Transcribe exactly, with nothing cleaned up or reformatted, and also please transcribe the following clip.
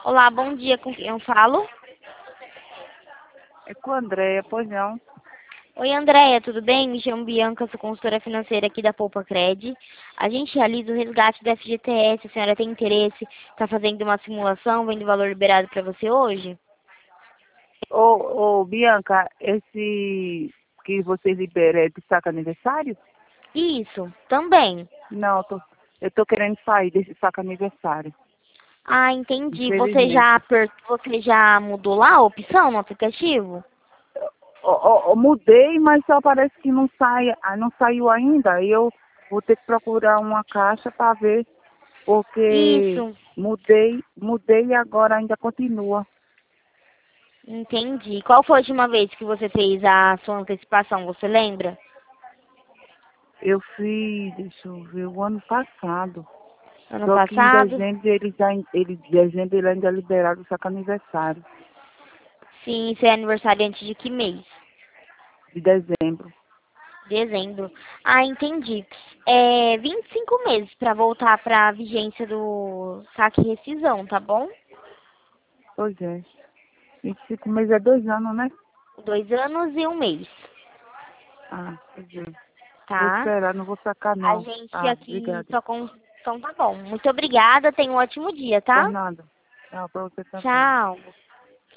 Olá, bom dia, com quem eu falo? É com a Andréia, pois não. Oi, Andréia, tudo bem? Me chamo Bianca, sou consultora financeira aqui da Poupa Cred. A gente realiza o resgate do F G T S, a senhora tem interesse? Está fazendo uma simulação, vendo o valor liberado para você hoje? Ô, ô, Bianca, esse que você libera é do saco aniversário? Isso, também. Não, eu tô, eu tô querendo sair desse saco aniversário, Ah, entendi. Você já, infelizmente. aper- você já mudou lá a opção no aplicativo? Ó, ó, ó, mudei, mas só parece que não sai, ah, não saiu ainda. Eu vou ter que procurar uma caixa para ver, porque Isso, mudei, mudei e agora ainda continua. entendi. Qual foi a última vez que você fez a sua antecipação, você lembra? Eu fiz, deixa eu ver, o ano passado. Ano Só que em passado? dezembro eles, ain- eles, dezembro eles ainda liberaram o saco aniversário Sim, você é aniversariante de que mês? de dezembro. Dezembro. Ah, entendi. É vinte e cinco meses para voltar para a vigência do saque e rescisão, tá bom? Pois é. vinte e cinco meses é dois anos, né? Dois anos e um mês, Ah, pois é. Vou tá? esperar, não vou sacar A não. gente Ah, aqui obrigada. só com... Então tá bom. Muito obrigada, tenha um ótimo dia, Por tá? nada. Tchau pra você também. Tchau.